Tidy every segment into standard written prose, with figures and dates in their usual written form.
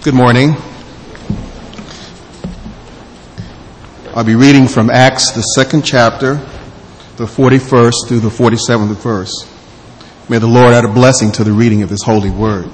Good morning. I'll be reading from Acts, the 2nd chapter, the 41st through the 47th verse. May the Lord add a blessing to the reading of His holy word.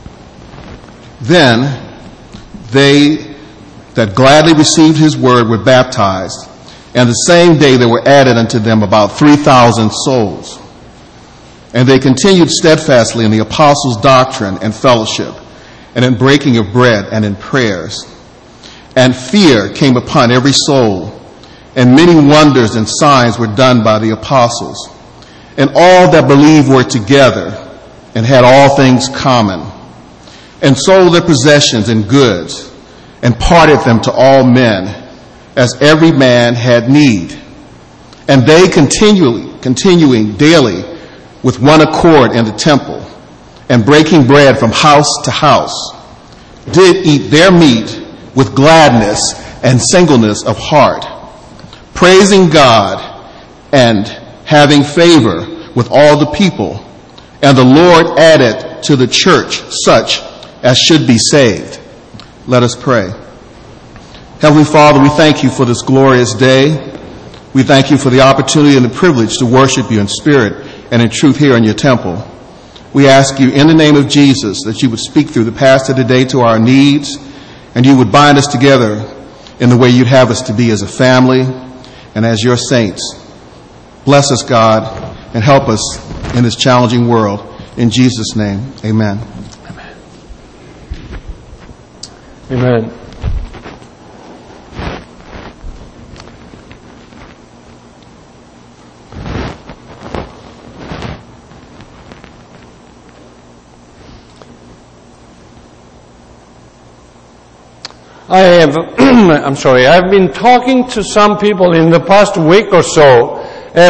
Then they that gladly received His word were baptized, and the same day there were added unto them about 3,000 souls. And they continued steadfastly in the apostles' doctrine and fellowship, and in breaking of bread and in prayers. And fear came upon every soul, and many wonders and signs were done by the apostles. And all that believed were together, and had all things common, and sold their possessions and goods, and parted them to all men, as every man had need. And they continuing daily with one accord in the temple, and breaking bread from house to house, did eat their meat with gladness and singleness of heart, praising God and having favor with all the people. And the Lord added to the church such as should be saved. Let us pray. Heavenly Father, we thank you for this glorious day. We thank you for the opportunity and the privilege to worship you in spirit and in truth here in your temple. We ask you in the name of Jesus that you would speak through the pastor today to our needs, and you would bind us together in the way you'd have us to be as a family and as your saints. Bless us, God, and help us in this challenging world. In Jesus' name, amen. Amen. Amen. I've been talking to some people in the past week or so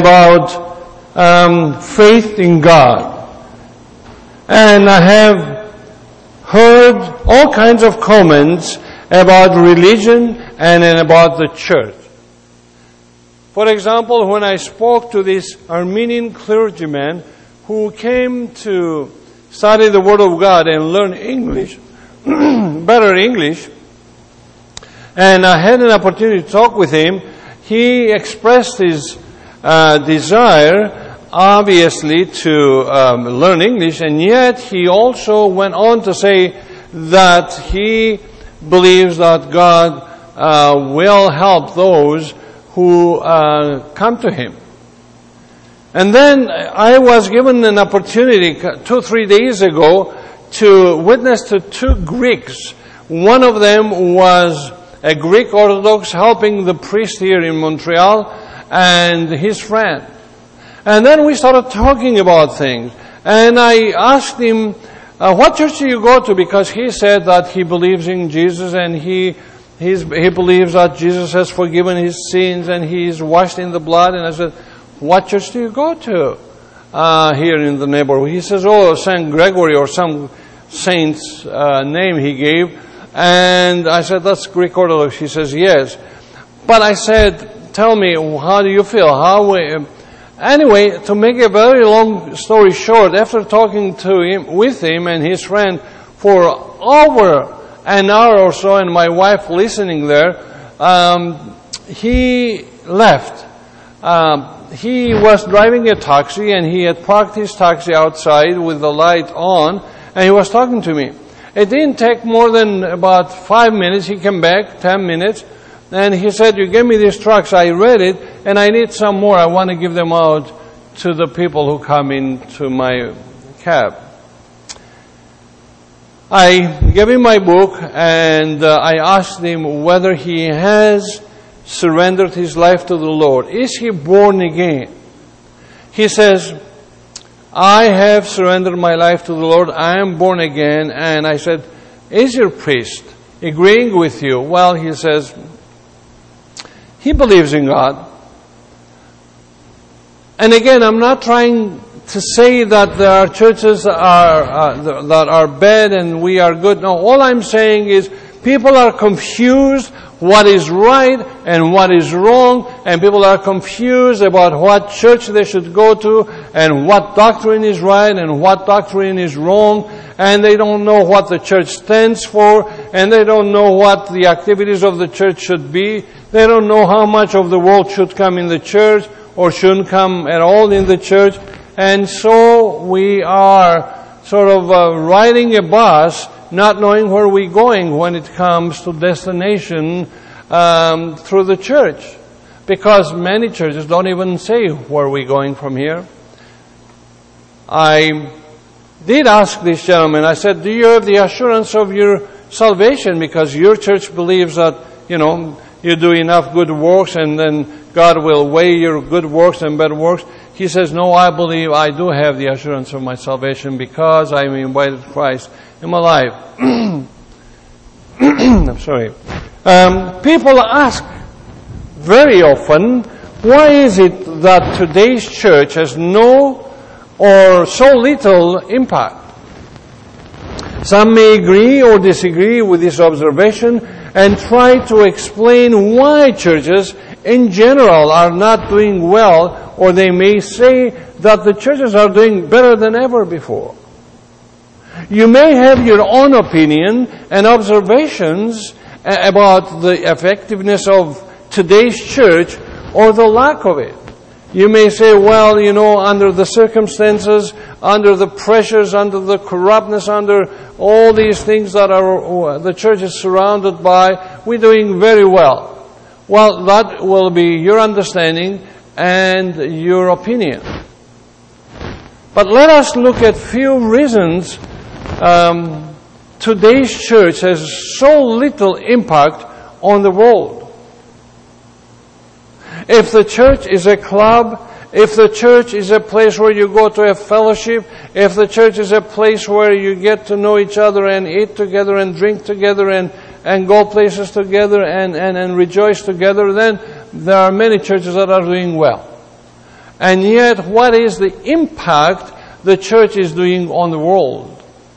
about faith in God. And I have heard all kinds of comments about religion and about the church. For example, when I spoke to this Armenian clergyman who came to study the Word of God and learn English, better English, and I had an opportunity to talk with him. He expressed his desire, obviously, to learn English, and yet he also went on to say that he believes that God will help those who come to him. And then I was given an opportunity 2-3 days ago to witness to 2 Greeks. One of them was a Greek Orthodox helping the priest here in Montreal and his friend. And then we started talking about things. And I asked him, what church do you go to? Because he said that he believes in Jesus and he believes that Jesus has forgiven his sins and he is washed in the blood. And I said, what church do you go to here in the neighborhood? He says, St. Gregory or some saint's name he gave. And I said, that's Greek Orthodox. He says, yes. But I said, tell me, how do you feel? Anyway, to make a very long story short, after talking with him and his friend for over an hour or so, and my wife listening there, he left. He was driving a taxi, and he had parked his taxi outside with the light on, and he was talking to me. It didn't take more than about 5 minutes. He came back, 10 minutes, and he said, you gave me these tracts. I read it, and I need some more. I want to give them out to the people who come into my cab. I gave him my book, and I asked him whether he has surrendered his life to the Lord. Is he born again? He says, I have surrendered my life to the Lord. I am born again. And I said, is your priest agreeing with you? Well, he says, he believes in God. And again, I'm not trying to say that there are churches that are bad and we are good. No, all I'm saying is people are confused what is right and what is wrong, and people are confused about what church they should go to and what doctrine is right and what doctrine is wrong, and they don't know what the church stands for, and they don't know what the activities of the church should be. They don't know how much of the world should come in the church or shouldn't come at all in the church. And so we are sort of riding a bus, not knowing where we're going when it comes to destination through the church. Because many churches don't even say where we're going from here. I did ask this gentleman, I said, do you have the assurance of your salvation? Because your church believes that, you do enough good works and then God will weigh your good works and bad works. He says, no, I believe I do have the assurance of my salvation because I'm invited Christ in my life. I'm sorry. People ask very often, why is it that today's church has no or so little impact? Some may agree or disagree with this observation and try to explain why churches in general are not doing well, or they may say that the churches are doing better than ever before. You may have your own opinion and observations about the effectiveness of today's church or the lack of it. You may say, well, under the circumstances, under the pressures, under the corruptness, under all these things that the church is surrounded by, we're doing very well. Well, that will be your understanding and your opinion. But let us look at few reasons today's church has so little impact on the world. If the church is a club, if the church is a place where you go to a fellowship, if the church is a place where you get to know each other and eat together and drink together and go places together and rejoice together, then there are many churches that are doing well. And yet, what is the impact the church is doing on the world?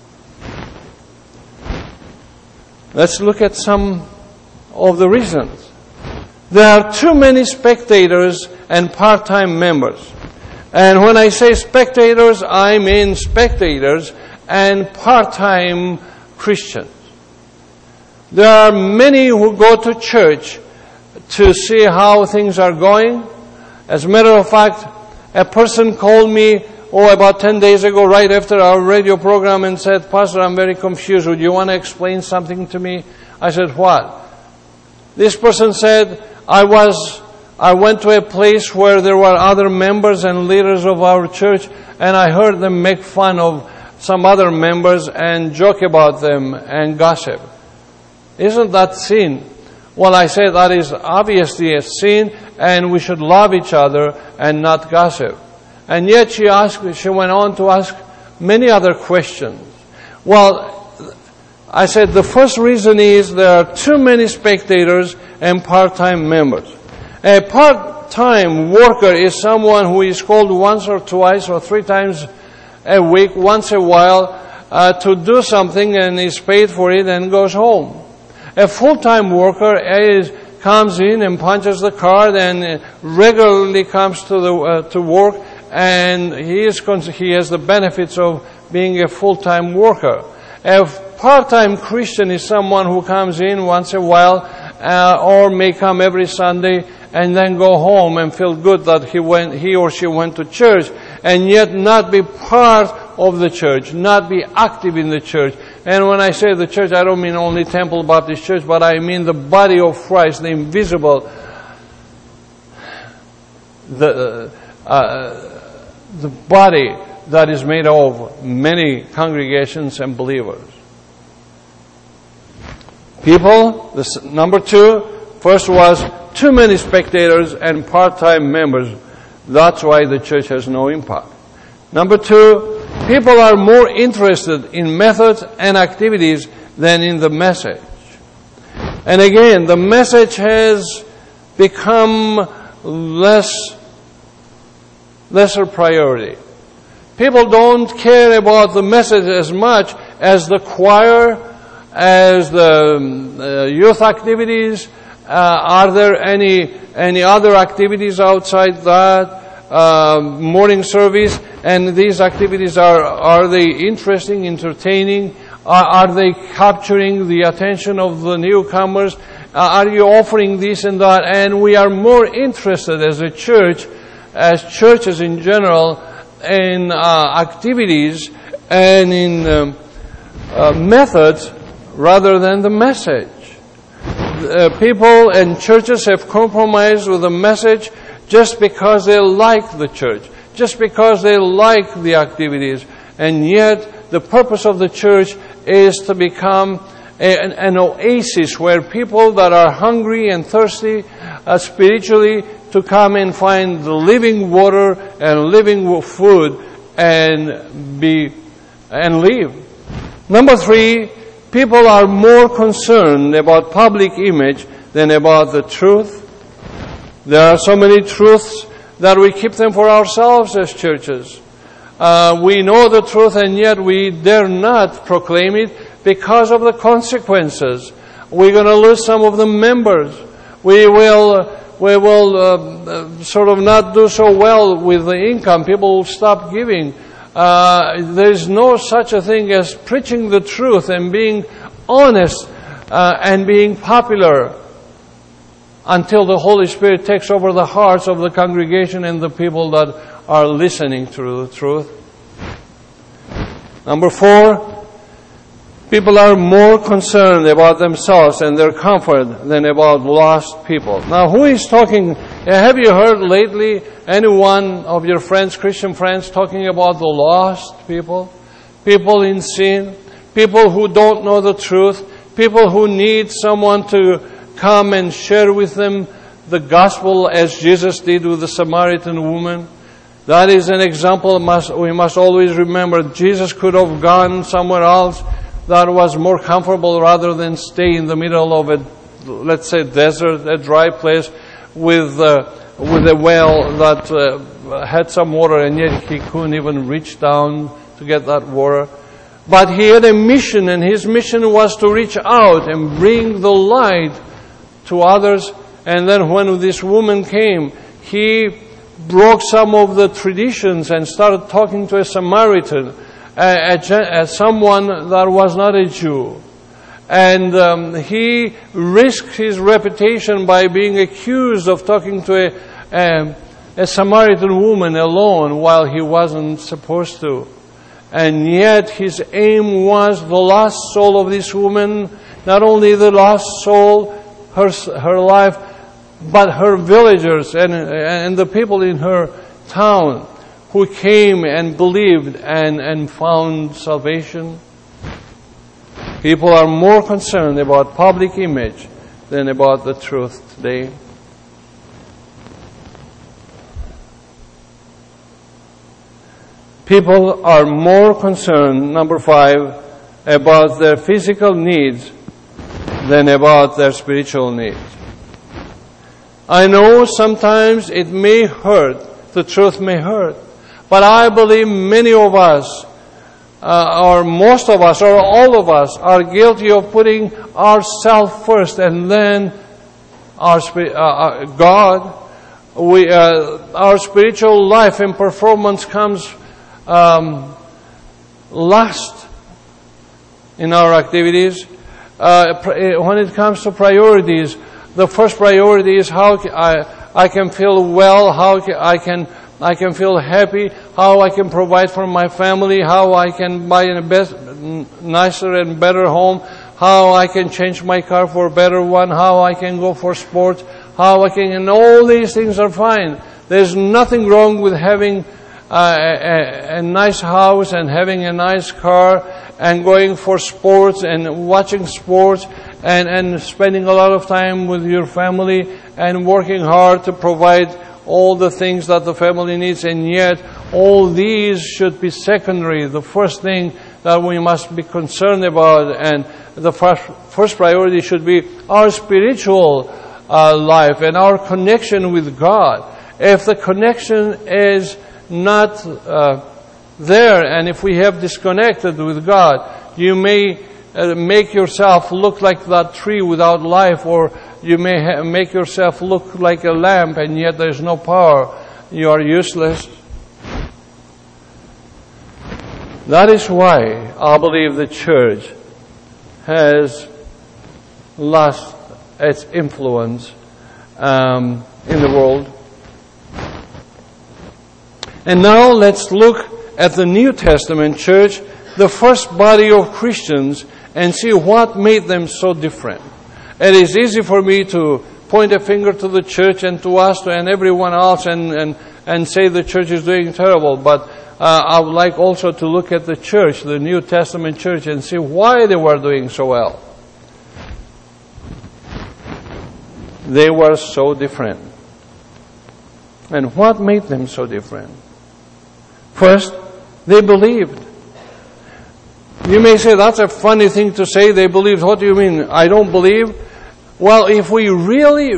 Let's look at some of the reasons. There are too many spectators and part-time members. And when I say spectators, I mean spectators and part-time Christians. There are many who go to church to see how things are going. As a matter of fact, a person called me about 10 days ago, right after our radio program, and said, Pastor, I'm very confused. Would you want to explain something to me? I said, what? This person said, I went to a place where there were other members and leaders of our church, and I heard them make fun of some other members and joke about them and gossip. Isn't that sin? Well, I said that is obviously a sin, and we should love each other and not gossip. And yet she went on to ask many other questions. Well, I said the first reason is there are too many spectators and part-time members. A part-time worker is someone who is called once or twice or 3 times a week, once a while, to do something and is paid for it and goes home. A full-time worker comes in and punches the card and regularly comes to work, and he has the benefits of being a full-time worker. A part-time Christian is someone who comes in once a while or may come every Sunday and then go home and feel good that he or she went to church, and yet not be part of the church, not be active in the church. And when I say the church, I don't mean only Temple Baptist Church, but I mean the body of Christ, the invisible, the body that is made of many congregations and believers. People, number 2, first was too many spectators and part-time members. That's why the church has no impact. Number 2, people are more interested in methods and activities than in the message. And again, the message has become lesser priority. People don't care about the message as much as the choir, as the youth activities. Are there any other activities outside that? Morning service. And these activities, are they interesting, entertaining? Are they capturing the attention of the newcomers? Are you offering this and that? And we are more interested as a church, as churches in general, in activities and in methods rather than the message. People and churches have compromised with the message just because they like the church, just because they like the activities. And yet, the purpose of the church is to become an oasis where people that are hungry and thirsty spiritually to come and find the living water and living food and live. Number 3, people are more concerned about public image than about the truth. There are so many truths that we keep them for ourselves as churches. We know the truth and yet we dare not proclaim it because of the consequences. We're going to lose some of the members. We will sort of not do so well with the income. People will stop giving. There's no such a thing as preaching the truth and being honest and being popular until the Holy Spirit takes over the hearts of the congregation and the people that are listening to the truth. Number 4, people are more concerned about themselves and their comfort than about lost people. Now, who is talking? Have you heard lately any one of your friends, Christian friends, talking about the lost people? People in sin? People who don't know the truth? People who need someone to come and share with them the gospel as Jesus did with the Samaritan woman? That is an example we must always remember. Jesus could have gone somewhere else that was more comfortable rather than stay in the middle of a, let's say, desert, a dry place with a well that had some water, and yet he couldn't even reach down to get that water. But he had a mission, and his mission was to reach out and bring the light to others. And then when this woman came, he broke some of the traditions and started talking to a Samaritan, someone that was not a Jew. And he risked his reputation by being accused of talking to a Samaritan woman alone while he wasn't supposed to. And yet his aim was the lost soul of this woman, not only the lost soul, her life, but her villagers and the people in her town who came and believed and found salvation. People are more concerned about public image than about the truth today. People are more concerned, number 5, about their physical needs than about their spiritual needs. I know sometimes it may hurt, the truth may hurt, but I believe many of us, or most of us, or all of us, are guilty of putting ourselves first and then God. Our spiritual life and performance comes last in our activities. When it comes to priorities, the first priority is how I can feel well, how I can feel happy, how I can provide for my family, how I can buy a nicer and better home, how I can change my car for a better one, how I can go for sports, and all these things are fine. There's nothing wrong with having a nice house and having a nice car and going for sports and watching sports and spending a lot of time with your family and working hard to provide all the things that the family needs, and yet all these should be secondary. The first thing that we must be concerned about, and the first priority should be our spiritual life and our connection with God. If the connection is not there, and if we have disconnected with God, you may make yourself look like that tree without life, or you may make yourself look like a lamp and yet there's no power. You are useless. That is why I believe the church has lost its influence in the world. And now let's look at the New Testament church, the first body of Christians, and see what made them so different. It is easy for me to point a finger to the church and to us and everyone else and say the church is doing terrible, but I would like also to look at the church, the New Testament church, and see why they were doing so well. They were so different. And what made them so different? First, they believed. You may say, that's a funny thing to say, they believed. What do you mean, I don't believe? Well, if we really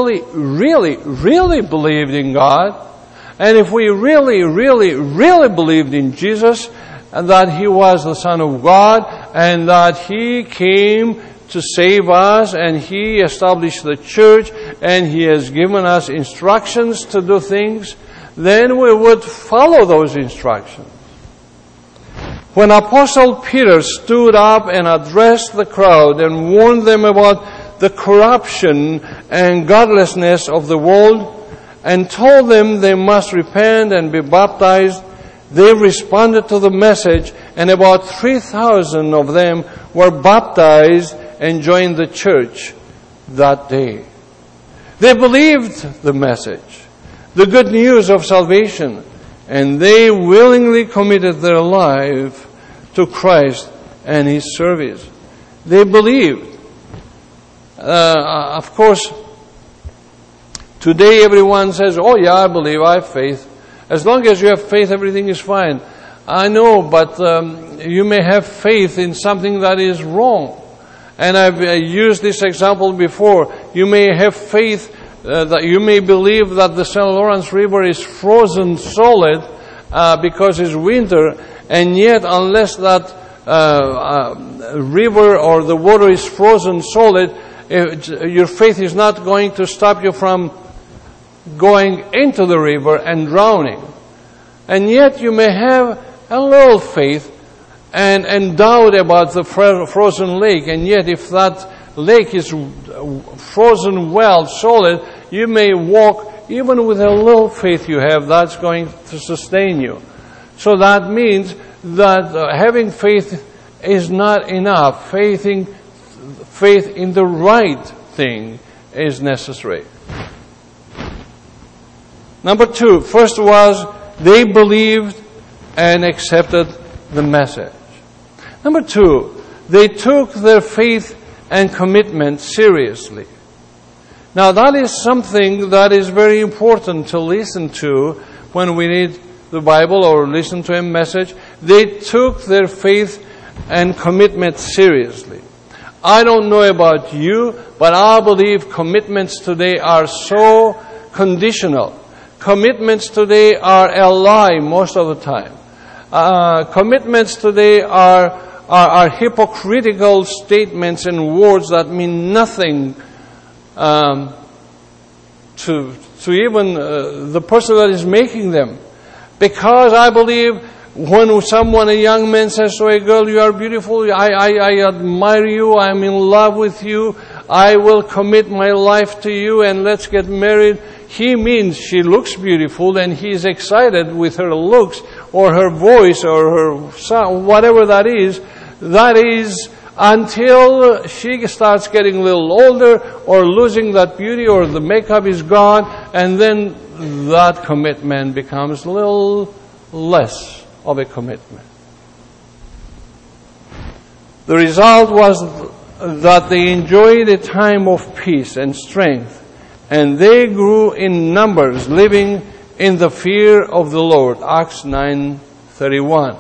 believed in God, and if we really believed in Jesus, and that He was the Son of God, and that He came to save us, and He established the church, and He has given us instructions to do things, then we would follow those instructions. When Apostle Peter stood up and addressed the crowd and warned them about the corruption and godlessness of the world, and told them they must repent and be baptized, they responded to the message, and about 3,000 of them were baptized and joined the church that day. They believed the message, the good news of salvation, and they willingly committed their life to Christ and His service. They believed. Of course, today everyone says, oh yeah, I believe, I have faith. As long as you have faith, everything is fine. I know, but you may have faith in something that is wrong. And I've used this example before. You may have faith that you may believe that the St. Lawrence River is frozen solid because it's winter, and yet unless that river or the water is frozen solid, your faith is not going to stop you from going into the river and drowning. And yet you may have a little faith and doubt about the frozen lake, and yet if that lake is frozen well, solid, you may walk, even with a little faith you have, that's going to sustain you. So that means that having faith is not enough. Faith in the right thing is necessary. Number two, first was they believed and accepted the message. Number two, they took their faith and commitment seriously. Now that is something that is very important to listen to when we read the Bible or listen to a message. They took their faith and commitment seriously. I don't know about you, but I believe commitments today are so conditional. Commitments today are a lie most of the time. Commitments today are hypocritical statements and words that mean nothing to even the person that is making them. Because I believe when a young man says to a girl, you are beautiful, I admire you, I'm in love with you, I will commit my life to you and let's get married, he means she looks beautiful and he is excited with her looks or her voice or her sound, whatever that is until she starts getting a little older or losing that beauty or the makeup is gone, and then that commitment becomes a little less of a commitment. The result was that they enjoyed a time of peace and strength, and they grew in numbers, living in the fear of the Lord. Acts 9:31.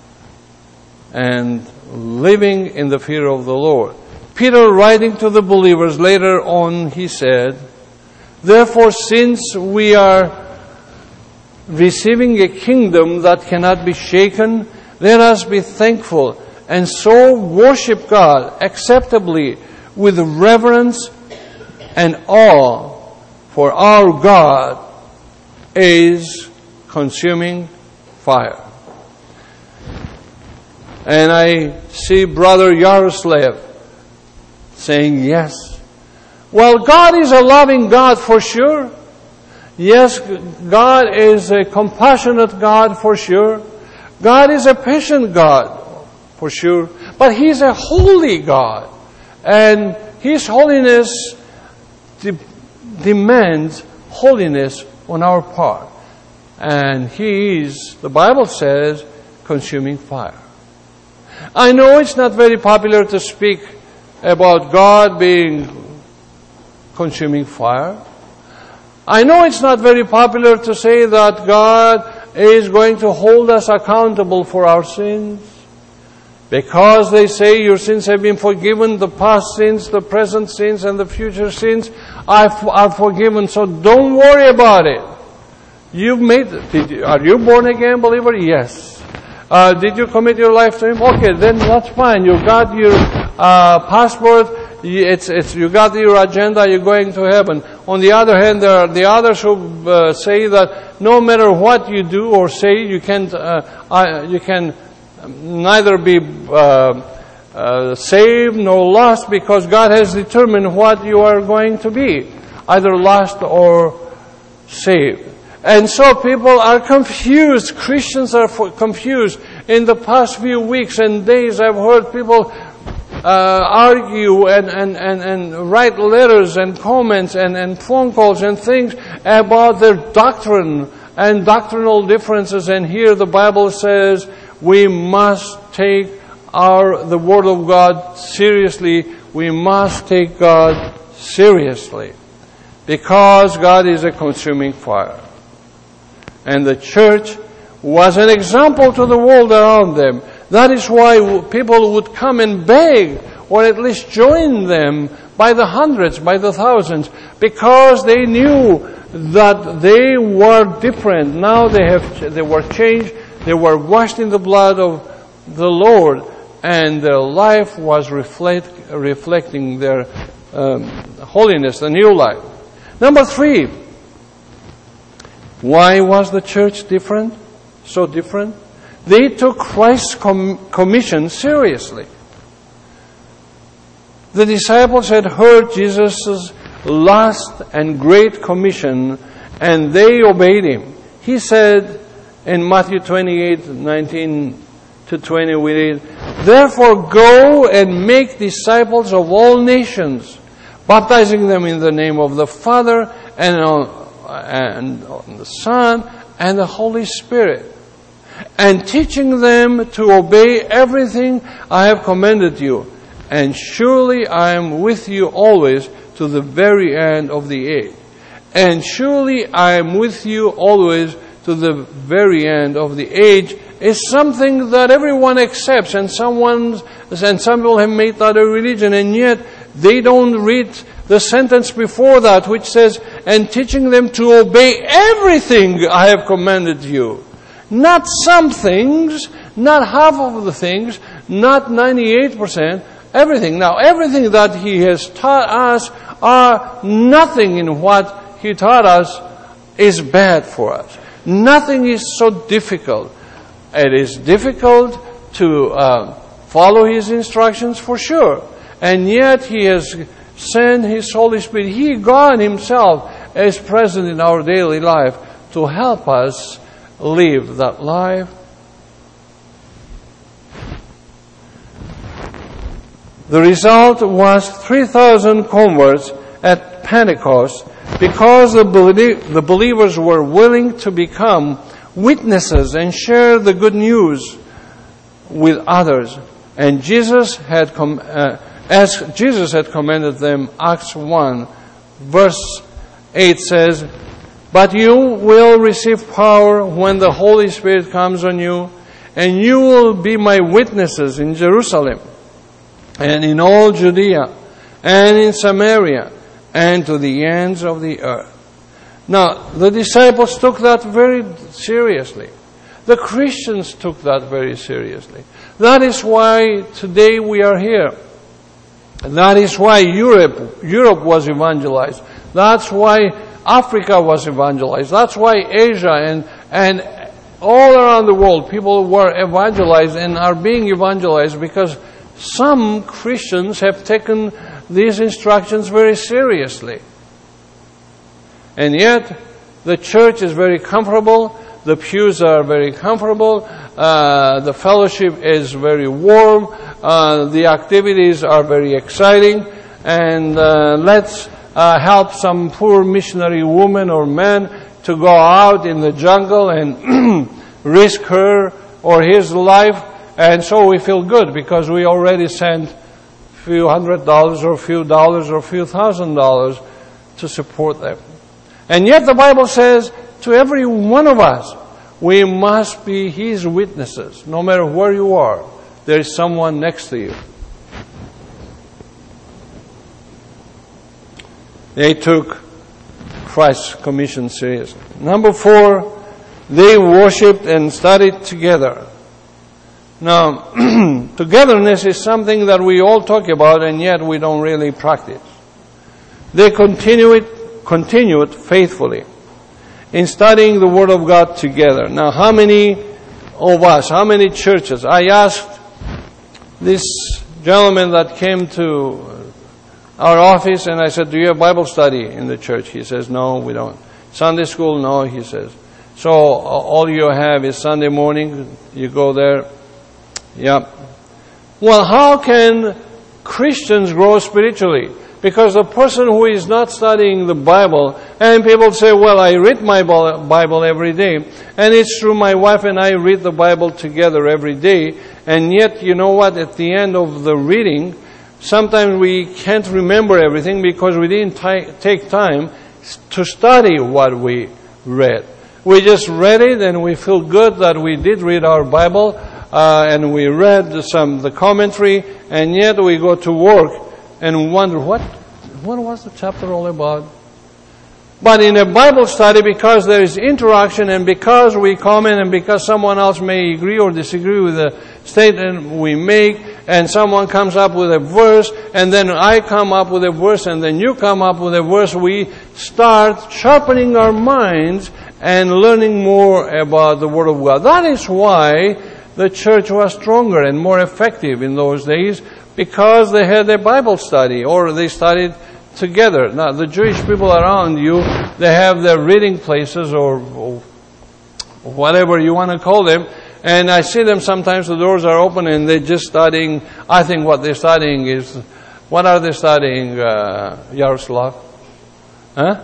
And living in the fear of the Lord. Peter, writing to the believers later on, he said, therefore, since we are receiving a kingdom that cannot be shaken, let us be thankful and so worship God acceptably with reverence and awe, for our God is consuming fire. And I see Brother Yaroslav saying yes. Well, God is a loving God for sure. Yes, God is a compassionate God for sure. God is a patient God for sure. But He's a holy God. And His holiness demands holiness on our part. And He is, the Bible says, consuming fire. I know it's not very popular to speak about God being consuming fire. I know it's not very popular to say that God is going to hold us accountable for our sins. Because they say your sins have been forgiven, the past sins, the present sins, and the future sins are forgiven. So don't worry about it. Are you born again believer? Yes. Did you commit your life to Him? Okay, then that's fine. You got your passport. You got your agenda. You're going to heaven. On the other hand, there are the others who say that no matter what you do or say, you can neither be saved nor lost, because God has determined what you are going to be, either lost or saved. And so people are confused. Christians are confused. In the past few weeks and days, I've heard people argue and write letters and comments and phone calls and things about their doctrine and doctrinal differences. And here the Bible says we must take the Word of God seriously. We must take God seriously, because God is a consuming fire. And the church was an example to the world around them. That is why people would come and beg, or at least join them by the hundreds, by the thousands, because they knew that they were different. Now they were changed, they were washed in the blood of the Lord, and their life was reflecting their holiness, the new life. Number 3, why was the church different? So different? They took Christ's commission seriously. The disciples had heard Jesus' last and great commission, and they obeyed Him. He said in Matthew 28:19-20, we read, "Therefore go and make disciples of all nations, baptizing them in the name of the Father and the Son and the Holy Spirit, and teaching them to obey everything I have commanded you. And surely I am with you always to the very end of the age." And surely I am with you always to the very end of the age is something that everyone accepts, and some people have made that a religion, and yet they don't read the sentence before that, which says, "and teaching them to obey everything I have commanded you." Not some things, not half of the things, not 98%, everything. Now, everything that He has taught us nothing in what He taught us is bad for us. Nothing is so difficult. It is difficult to follow His instructions for sure. And yet He has sent His Holy Spirit. He, God Himself, is present in our daily life to help us live that life. The result was 3,000 converts at Pentecost, because the believers were willing to become witnesses and share the good news with others. And as Jesus had commanded them, Acts 1, verse 8 says, "But you will receive power when the Holy Spirit comes on you, and you will be my witnesses in Jerusalem, and in all Judea, and in Samaria, and to the ends of the earth." Now, the disciples took that very seriously. The Christians took that very seriously. That is why today we are here. That is why Europe was evangelized. That's why Africa was evangelized. That's why Asia and all around the world, people were evangelized and are being evangelized because some Christians have taken these instructions very seriously. And yet, the church is very comfortable, the pews are very comfortable, the fellowship is very warm, the activities are very exciting, and let's help some poor missionary woman or man to go out in the jungle and risk her or his life, and so we feel good because we already sent a few $100 or a few dollars or a few $1,000 to support them. And yet the Bible says to every one of us, we must be His witnesses. No matter where you are, there is someone next to you. They took Christ's commission seriously. Number 4, they worshipped and studied together. Now, togetherness is something that we all talk about and yet we don't really practice. They continued faithfully in studying the Word of God together. Now, how many of us, how many churches? I asked this gentleman that came to our office and I said, do you have Bible study in the church? He says, no, we don't. Sunday school? No, he says. So all you have is Sunday morning, you go there. Yep. Well, how can Christians grow spiritually? Because the person who is not studying the Bible, and people say, well, I read my Bible every day, and it's true, my wife and I read the Bible together every day, and yet, you know what, at the end of the reading, sometimes we can't remember everything because we didn't take time to study what we read. We just read it and we feel good that we did read our Bible, and we read the commentary, and yet we go to work and wonder, what was the chapter all about? But in a Bible study, because there is interaction and because we comment and because someone else may agree or disagree with the statement we make, and someone comes up with a verse, and then I come up with a verse, and then you come up with a verse, we start sharpening our minds and learning more about the Word of God. That is why the church was stronger and more effective in those days, because they had a Bible study, or they studied together. Now, the Jewish people around you, they have their reading places, or whatever you want to call them, and I see them sometimes, the doors are open, and they're just studying. I think what they're studying is, what are they studying, Yaroslav? Huh?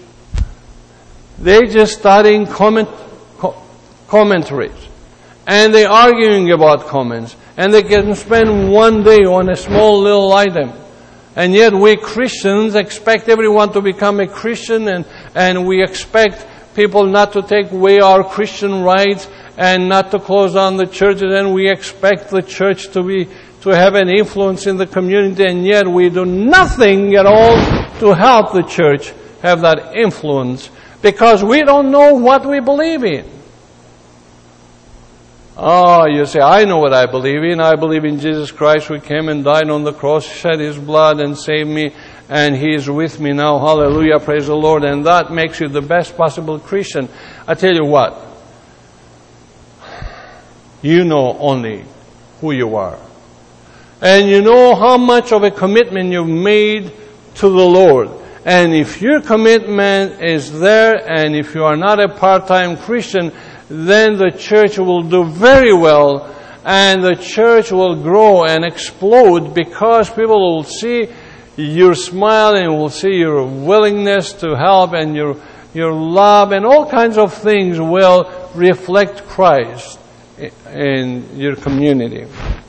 They're just studying commentaries. And they're arguing about comments. And they can spend one day on a small little item. And yet we Christians expect everyone to become a Christian, and we expect people not to take away our Christian rights and not to close down the churches, and we expect the church to have an influence in the community, and yet we do nothing at all to help the church have that influence because we don't know what we believe in. Oh, you say, I know what I believe in. I believe in Jesus Christ who came and died on the cross, shed His blood and saved me, and He is with me now. Hallelujah, praise the Lord. And that makes you the best possible Christian. I tell you what, you know only who you are. And you know how much of a commitment you've made to the Lord. And if your commitment is there, and if you are not a part-time Christian, then the church will do very well, and the church will grow and explode because people will see your smile and will see your willingness to help, and your love, and all kinds of things will reflect Christ in your community.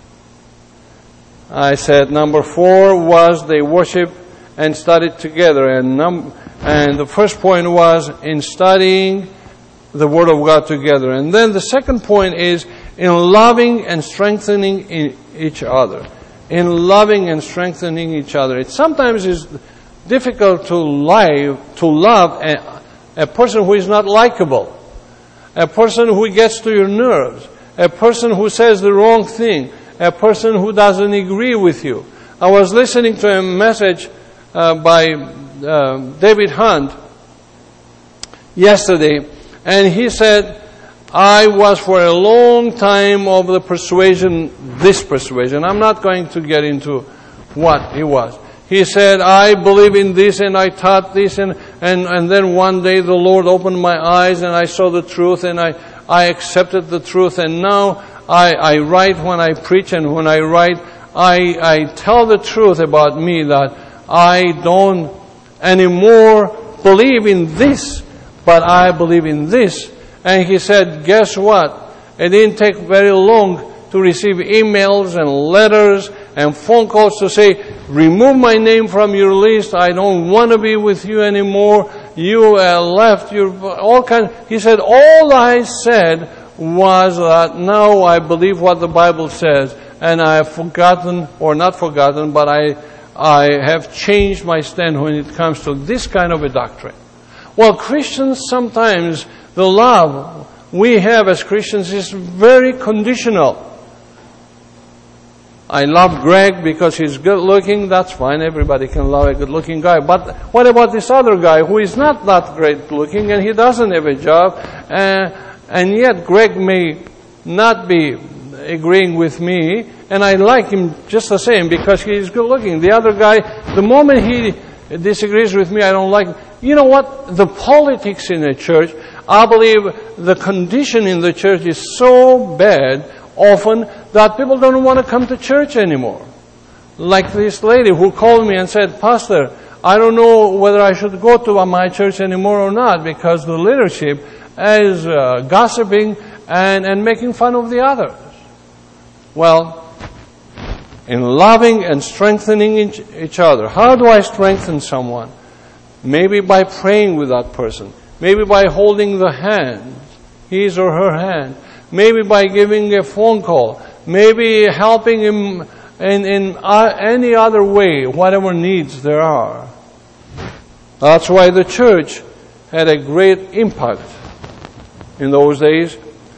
I said number 4 was they worship and studied together, and the first point was in studying the Word of God together. And then the second point is in loving and strengthening each other. In loving and strengthening each other. It sometimes is difficult to love a person who is not likable, a person who gets to your nerves, a person who says the wrong thing, a person who doesn't agree with you. I was listening to a message by David Hunt yesterday, and he said, I was for a long time of the persuasion, this persuasion. I'm not going to get into what he was. He said, I believe in this and I taught this and then one day the Lord opened my eyes and I saw the truth and I accepted the truth and now I write when I preach and when I write, I tell the truth about me that I don't anymore believe in this, but I believe in this. And he said, guess what? It didn't take very long to receive emails and letters and phone calls to say, remove my name from your list. I don't want to be with you anymore. You left. All kinds. He said, all I said was that now I believe what the Bible says, and I have forgotten, or not forgotten, but I have changed my stand when it comes to this kind of a doctrine. Well, Christians sometimes, the love we have as Christians is very conditional. I love Greg because he's good looking. That's fine. Everybody can love a good looking guy. But what about this other guy who is not that great looking and he doesn't have a job? And yet Greg may not be agreeing with me and I like him just the same because he is good looking. The other guy, the moment he disagrees with me, I don't like him. You know what? The politics in the church, I believe the condition in the church is so bad often that people don't want to come to church anymore. Like this lady who called me and said, Pastor, I don't know whether I should go to my church anymore or not because the leadership is gossiping and making fun of the others. Well, in loving and strengthening each other, how do I strengthen someone? Maybe by praying with that person. Maybe by holding the hand, his or her hand. Maybe by giving a phone call. Maybe helping him in any other way, whatever needs there are. That's why the church had a great impact in those days.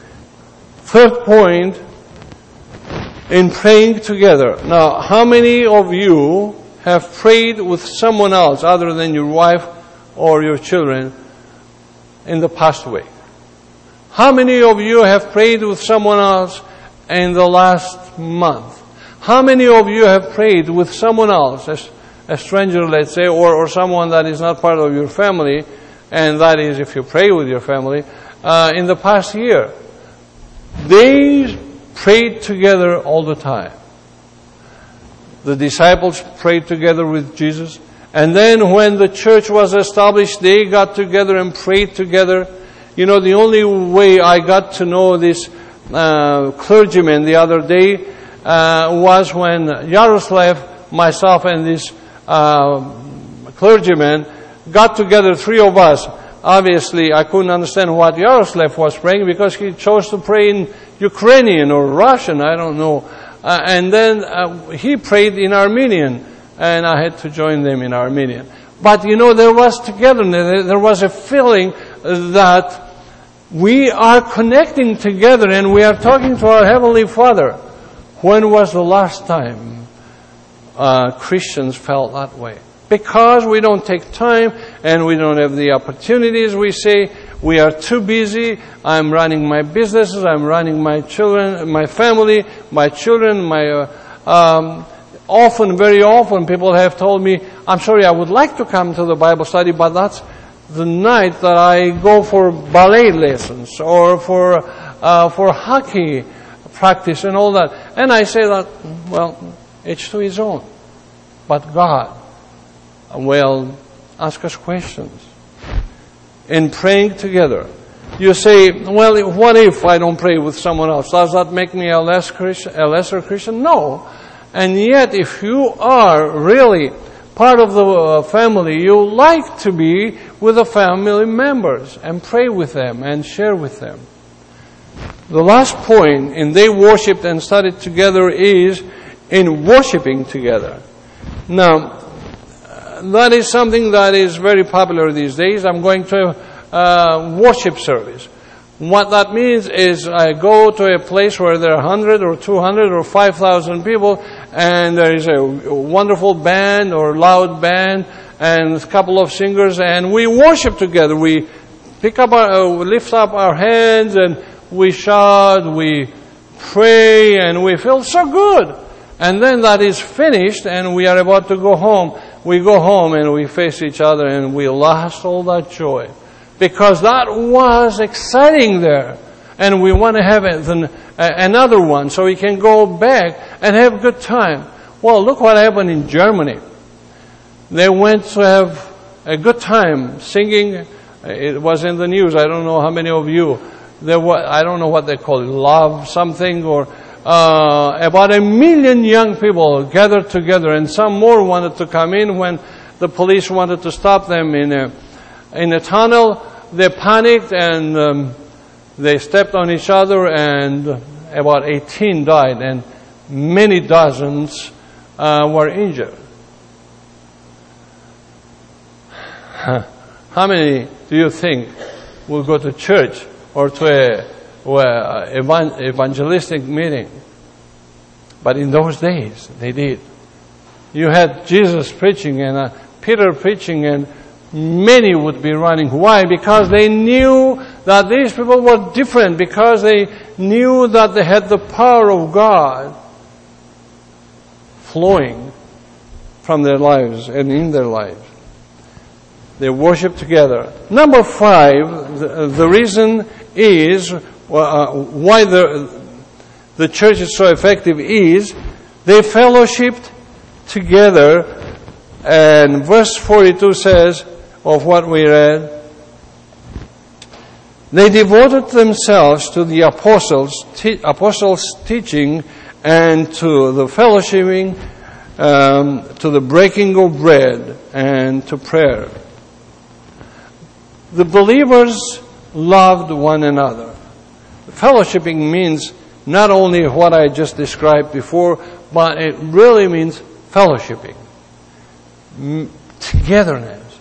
Third point, in praying together. Now, how many of you have prayed with someone else other than your wife or your children in the past week? How many of you have prayed with someone else in the last month? How many of you have prayed with someone else, a stranger, let's say, or someone that is not part of your family, and that is if you pray with your family, in the past year? They prayed together all the time. The disciples prayed together with Jesus. And then when the church was established, they got together and prayed together. You know, the only way I got to know this clergyman the other day was when Yaroslav, myself, and this clergyman got together, three of us. Obviously, I couldn't understand what Yaroslav was praying because he chose to pray in Ukrainian or Russian, I don't know. And then he prayed in Armenian, and I had to join them in Armenian. But you know, there was togetherness, there was a feeling that we are connecting together and we are talking to our Heavenly Father. When was the last time Christians felt that way? Because we don't take time and we don't have the opportunities. We say, we are too busy. I'm running my businesses. I'm running my children, my family, my children, very often people have told me, I'm sorry, I would like to come to the Bible study, but that's the night that I go for ballet lessons or for hockey practice and all that. And I say that, well, each to his own. But God will ask us questions. In praying together, you say, well, what if I don't pray with someone else? Does that make me a lesser Christian? No. And yet, if you are really part of the family, you like to be with the family members and pray with them and share with them. The last point in they worshipped and studied together is in worshiping together. Now, that is something that is very popular these days. I'm going to a worship service. What that means is I go to a place where there are 100 or 200 or 5,000 people, and there is a wonderful band or loud band and a couple of singers, and we worship together. We lift up our hands and we shout, we pray, and we feel so good. And then that is finished, and we are about to go home. We go home and we face each other, and we lost all that joy. Because that was exciting there. And we want to have another one so we can go back and have a good time. Well, look what happened in Germany. They went to have a good time singing. It was in the news. I don't know how many of you. I don't know what they call it, love something, or about 1 million young people gathered together, and some more wanted to come in when the police wanted to stop them in a tunnel. They panicked and they stepped on each other, and about 18 died, and many dozens were injured. How many do you think will go to church or to a evangelistic meeting? But in those days, they did. You had Jesus preaching and Peter preaching, and many would be running. Why? Because they knew that these people were different, because they knew that they had the power of God flowing from their lives and in their lives. They worship together. Number 5, the reason is why the church is so effective is they fellowshipped together. And verse 42 says of what we read, they devoted themselves to the apostles' teaching and to the fellowshipping, to the breaking of bread and to prayer. The believers loved one another. Fellowshipping means not only what I just described before, but it really means fellowshipping. Togetherness.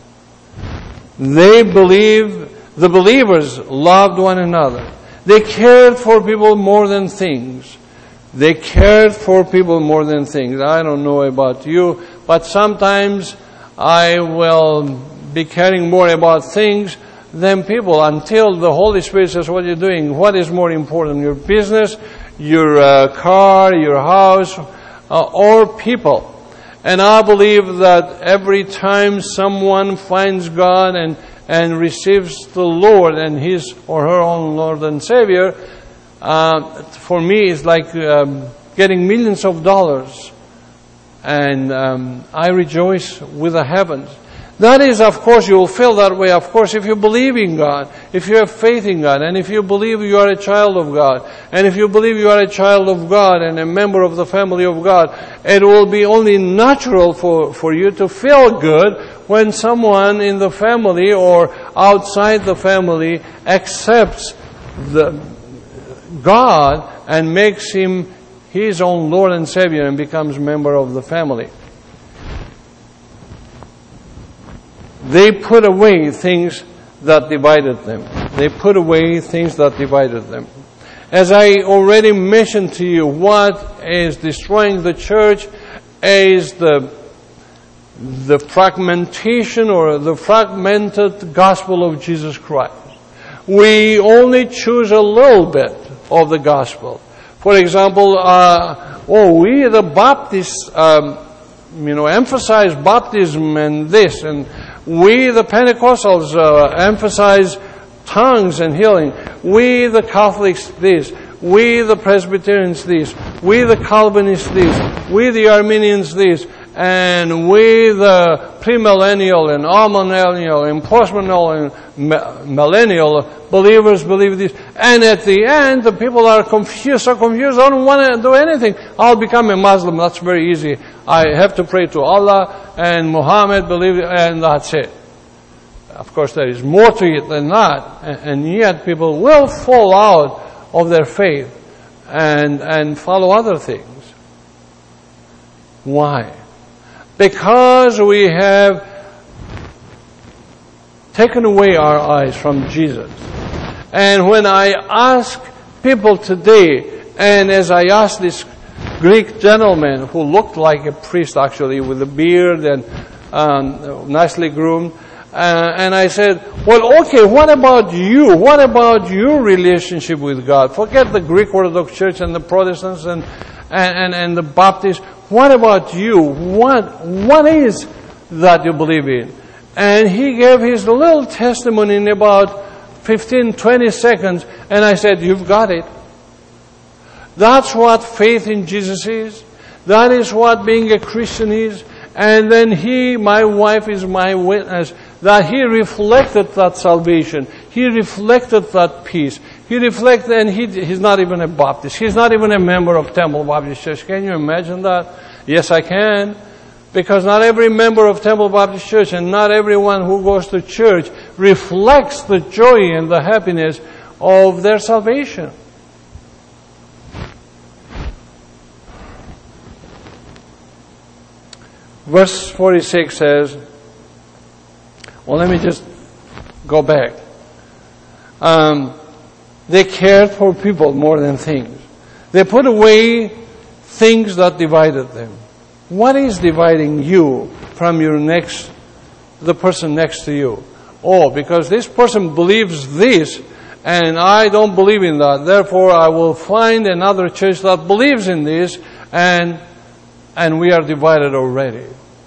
The believers loved one another. They cared for people more than things. They cared for people more than things. I don't know about you, but sometimes I will be caring more about things than people, until the Holy Spirit says, what are you doing? What is more important? Your business, your car, your house, or people? And I believe that every time someone finds God and receives the Lord and his or her own Lord and Savior, for me it's like getting millions of dollars. And I rejoice with the heavens. That is, of course, you will feel that way, of course, if you believe in God, if you have faith in God, and if you believe you are a child of God, and if you believe you are a child of God and a member of the family of God, it will be only natural for you to feel good when someone in the family or outside the family accepts God and makes Him his own Lord and Savior and becomes a member of the family. They put away things that divided them. They put away things that divided them. As I already mentioned to you, what is destroying the church is the fragmentation or the fragmented gospel of Jesus Christ. We only choose a little bit of the gospel. For example, we the Baptists, emphasize baptism and this, and we the Pentecostals emphasize tongues and healing. We the Catholics this. We the Presbyterians this. We the Calvinists this. We the Arminians this. And we the premillennial and amillennial and postmillennial and millennial believers believe this. And at the end, the people are confused, so confused, I don't want to do anything. I'll become a Muslim, that's very easy. I have to pray to Allah and Muhammad, believe it, and that's it. Of course, there is more to it than that. And yet, people will fall out of their faith and follow other things. Why? Because we have taken away our eyes from Jesus. And when I ask people today, and as I asked this Greek gentleman who looked like a priest actually with a beard and nicely groomed, And I said, well, okay, what about you? What about your relationship with God? Forget the Greek Orthodox Church and the Protestants and the Baptists. What about you? What is that you believe in? And he gave his little testimony in about 15, 20 seconds, and I said, you've got it. That's what faith in Jesus is. That is what being a Christian is. And then my wife is my witness, that he reflected that salvation. He reflected that peace. He reflected, and he's not even a Baptist. He's not even a member of Temple Baptist Church. Can you imagine that? Yes, I can. Because not every member of Temple Baptist Church and not everyone who goes to church reflects the joy and the happiness of their salvation. Verse 46 says, well, let me just go back. They cared for people more than things. They put away things that divided them. What is dividing you from the person next to you? Oh, because this person believes this, and I don't believe in that. Therefore, I will find another church that believes in this, and we are divided already.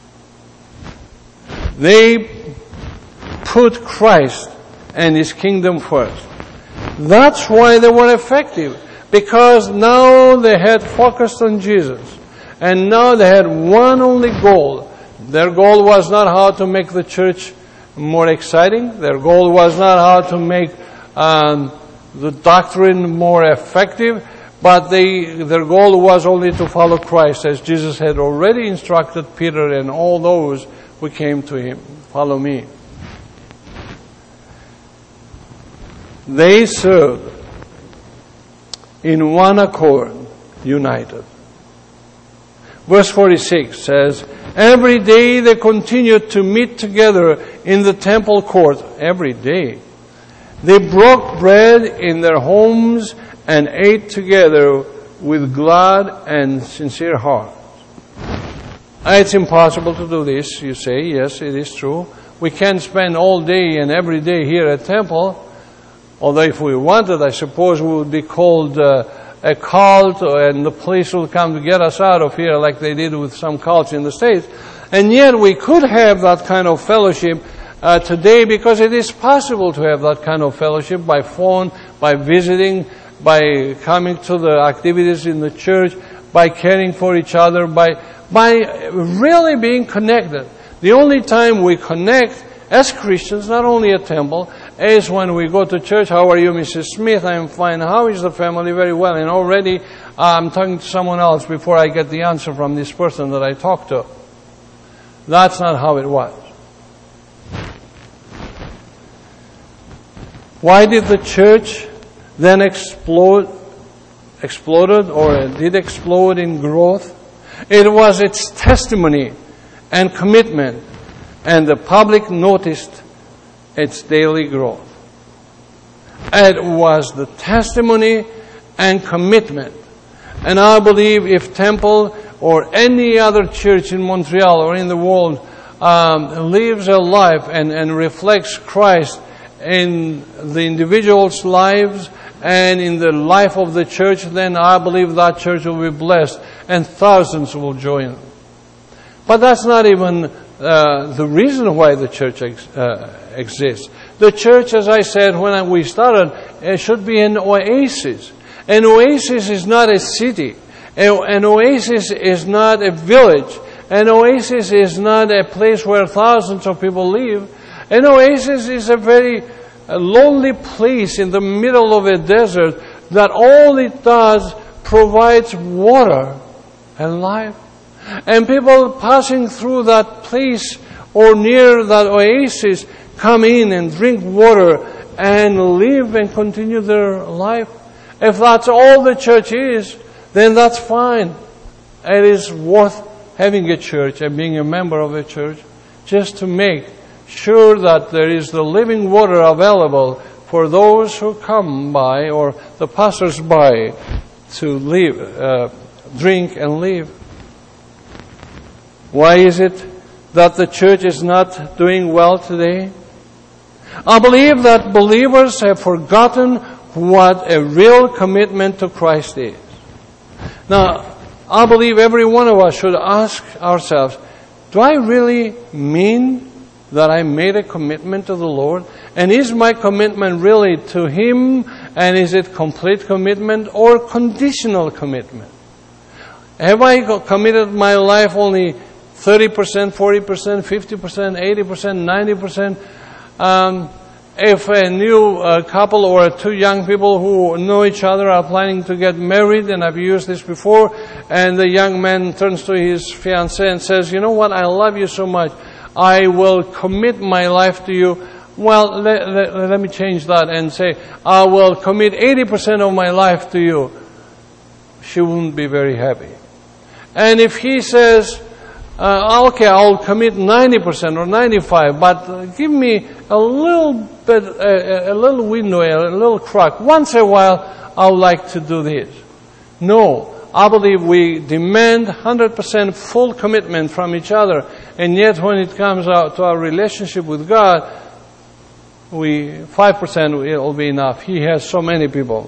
They put Christ and His kingdom first. That's why they were effective, because now they had focused on Jesus. And now they had one only goal. Their goal was not how to make the church more exciting. Their goal was not how to make the doctrine more effective. But their goal was only to follow Christ, as Jesus had already instructed Peter and all those who came to Him. Follow me. They served in one accord, united. Verse 46 says, every day they continued to meet together in the temple court. Every day. They broke bread in their homes and ate together with glad and sincere hearts. It's impossible to do this, you say. Yes, it is true. We can't spend all day and every day here at temple. Although if we wanted, I suppose we would be called a cult, and the police will come to get us out of here like they did with some cults in the States. And yet we could have that kind of fellowship today, because it is possible to have that kind of fellowship by phone, by visiting, by coming to the activities in the church, by caring for each other, by really being connected. The only time we connect as Christians, not only at temple, is when we go to church. How are you, Mrs. Smith? I am fine. How is the family? Very well. And already I'm talking to someone else before I get the answer from this person that I talked to. That's not how it was. Why did the church then explode in growth? It was its testimony and commitment, and the public noticed its daily growth. It was the testimony and commitment. And I believe if Temple or any other church in Montreal or in the world lives a life and reflects Christ in the individuals' lives and in the life of the church, then I believe that church will be blessed and thousands will join. But that's not even the reason why the church exists. The church, as I said when we started, it should be an oasis. An oasis is not a city. An oasis is not a village. An oasis is not a place where thousands of people live. An oasis is a very lonely place in the middle of a desert that all it does provides water and life. And people passing through that place or near that oasis come in and drink water and live and continue their life. If that's all the church is, then that's fine. It is worth having a church and being a member of a church just to make sure that there is the living water available for those who come by or the passers-by to live, drink and live. Why is it that the church is not doing well today? I believe that believers have forgotten what a real commitment to Christ is. Now, I believe every one of us should ask ourselves, do I really mean that I made a commitment to the Lord? And is my commitment really to Him? And is it complete commitment or conditional commitment? Have I committed my life only 30%, 40%, 50%, 80%, 90%? If a new couple or two young people who know each other are planning to get married, and I've used this before, and the young man turns to his fiancée and says, you know what, I love you so much, I will commit my life to you. Well, let me change that and say, I will commit 80% of my life to you. She wouldn't be very happy. And if he says, okay, I'll commit 90% or 95%, but give me a little bit, a little window, a little crack. Once in a while, I would like to do this. No, I believe we demand 100% full commitment from each other, and yet when it comes out to our relationship with God, 5% will be enough. He has so many people.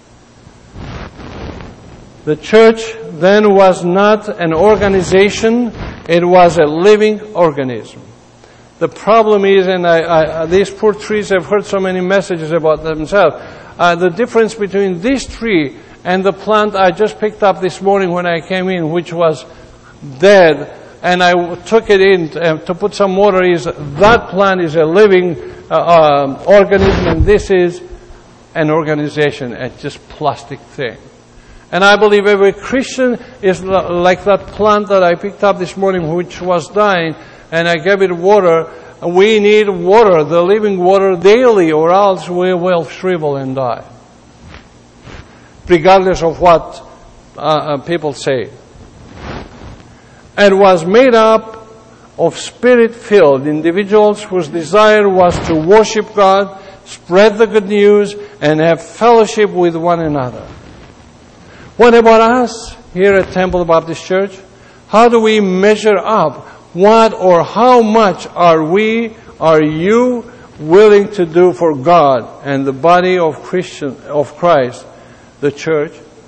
The church then was not an organization, it was a living organism. The problem is, and these poor trees have heard so many messages about themselves, the difference between this tree and the plant I just picked up this morning when I came in, which was dead, and I took it in to put some water, is that plant is a living organism, and this is an organization, it's just plastic thing. And I believe every Christian is like that plant that I picked up this morning, which was dying, and I gave it water. We need water, the living water, daily, or else we will shrivel and die, regardless of what people say. It was made up of Spirit-filled individuals whose desire was to worship God, spread the good news, and have fellowship with one another. What about us here at Temple Baptist Church? How do we measure up? What or how much are you willing to do for God and the body of Christ, the church?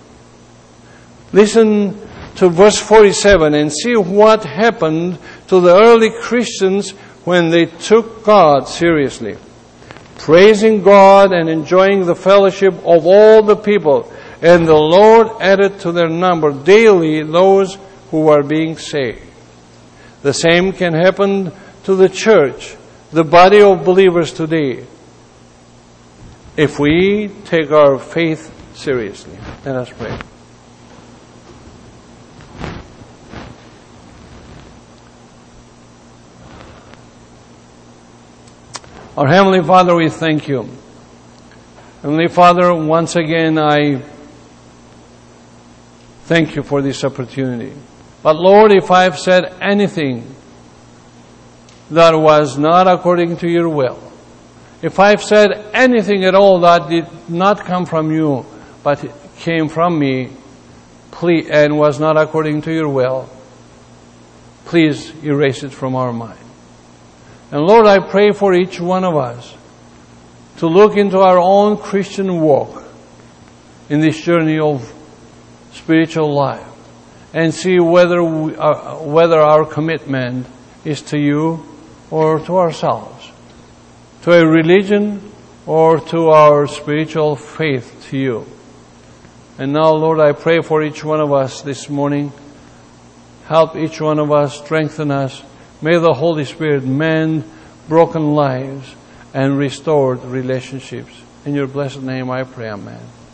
Listen to verse 47 and see what happened to the early Christians when they took God seriously. Praising God and enjoying the fellowship of all the people. And the Lord added to their number daily those who were being saved. The same can happen to the church, the body of believers today, if we take our faith seriously. Let us pray. Our Heavenly Father, we thank you. Heavenly Father, once again I thank you for this opportunity. But Lord, if I've said anything that was not according to your will, if I've said anything at all that did not come from you, but it came from me, and was not according to your will, please erase it from our mind. And Lord, I pray for each one of us to look into our own Christian walk in this journey of spiritual life and see whether our commitment is to you or to ourselves, to a religion or to our spiritual faith to you. And now, Lord, I pray for each one of us this morning. Help each one of us, strengthen us. May the Holy Spirit mend broken lives and restored relationships. In your blessed name I pray, amen.